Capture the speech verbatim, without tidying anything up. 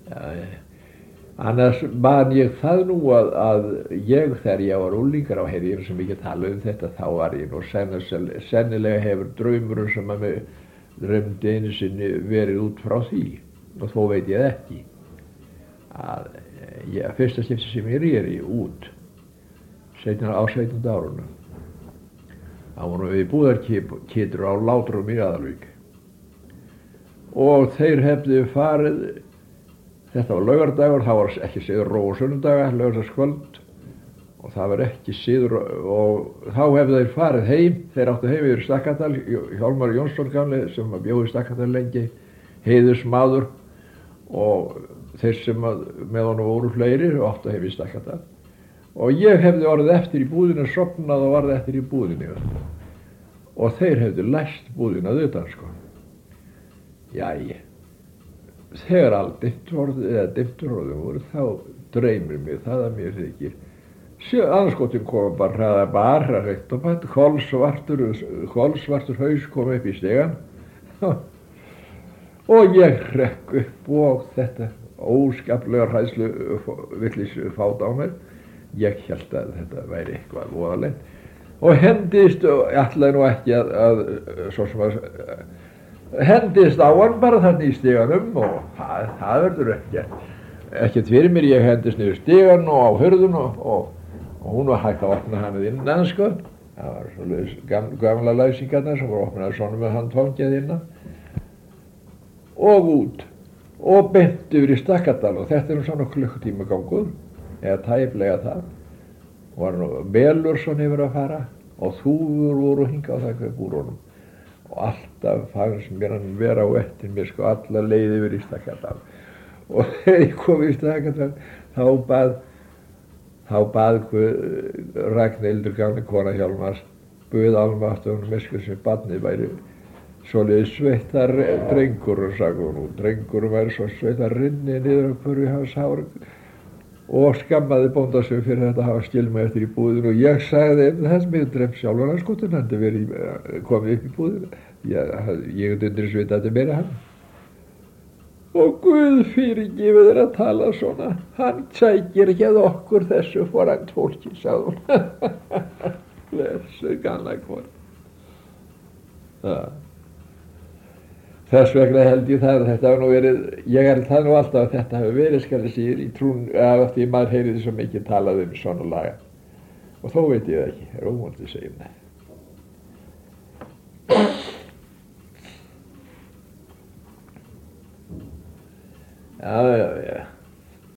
Já, já. Annars man ég það nú að, að ég þegar ég var unglingur á heyrði ég sem ekki tala um þetta, þá var ég nú sennilega, sennilega hefur draumurinn sem að mig drömdi einu sinni verið út frá því, og þó veit ég ekki að ég, fyrsta skipti sem ég reri út seinna á sautjánda árunum, þá vorum við búðarkitur á Látrum í Aðalvík og þeir hefðu farið. Þetta var laugardagur, það var ekki siður ró og sunnudaga, laugardagskvöld, og það var ekki siður, og þá hefðu þeir farið heim. Þeir áttu heim yfir Stakkadal, Hjálmar Jónsson gamli sem bjó í Stakkadal lengi, heiðursmaður, og þeir sem með honum voru fleiri áttu heim í Stakkadal. Og ég hefði orðið eftir í búðinu, sofnað og varð eftir í búðinu, og þeir hefðu læst búðinu að utan, sko. Jæja. Þegar allt dimmt orðið eða dimmt orðið voru, þá dreymir mér það að mér þykir. Anskotin kom bara hraða bara reitt og bara kolsvartur, kolsvartur haus kom upp í stegan og ég hrekk upp og þetta óskaplega hræðslu villis fát á mér. Ég hélt að þetta væri eitthvað voðalegt og hendist, og ég ætlaði nú ekki að, að svo sem að hendist á hann bara þannig í stiganum, og það, það verður ekkert ekkert fyrir mér. Ég hendist niður stigan og á hurðun og, og, og hún var hægt að opna hann innan, sko. Það var svo gam, gamla læsingarnar sem voru opnaði svona með handfangið innan og út og beint yfir í Stakkadal, og þetta er nú svona klukkutíma gangur eða tæplega það, og var nú Melur svona yfir að fara og þúfur voru hingað á það upp úr honum. Og alltaf fannst mér hann vera á eftir mér, sko, alla leið yfir í Stakkadal. Og þegar ég kom í Stakkadal, þá bað, þá bað Ragnhildur gamla kona Hjálmars, buð almáttugur miskuð sem barnið væri svoleiðis sveittar drengur, og sagði hún, og drengur væri svo sveittar rinni niður á hverju hans hár, og skammaði bónda sig fyrir þetta að hafa skilma eftir í búðinu, og ég sagði þess mig dremt sjálfur hans skotin hann verið komið upp í búðinu. Ég, ég undir svita að þetta er meira hann. Og Guð fyrirgefið þér að tala svona, hann sækir ekki að okkur þessu foran fólki, sagði hún. Blessuð gamla kona. Það. Þess vegna held ég það að þetta hafi nú verið, ég held það nú alltaf að þetta hafi verið, skal ég segja, í trún, að því maður heyriði svo mikið talað um svona laga. Og þó veit ég það ekki, er ómögulegt að segja um það. Já, já, já.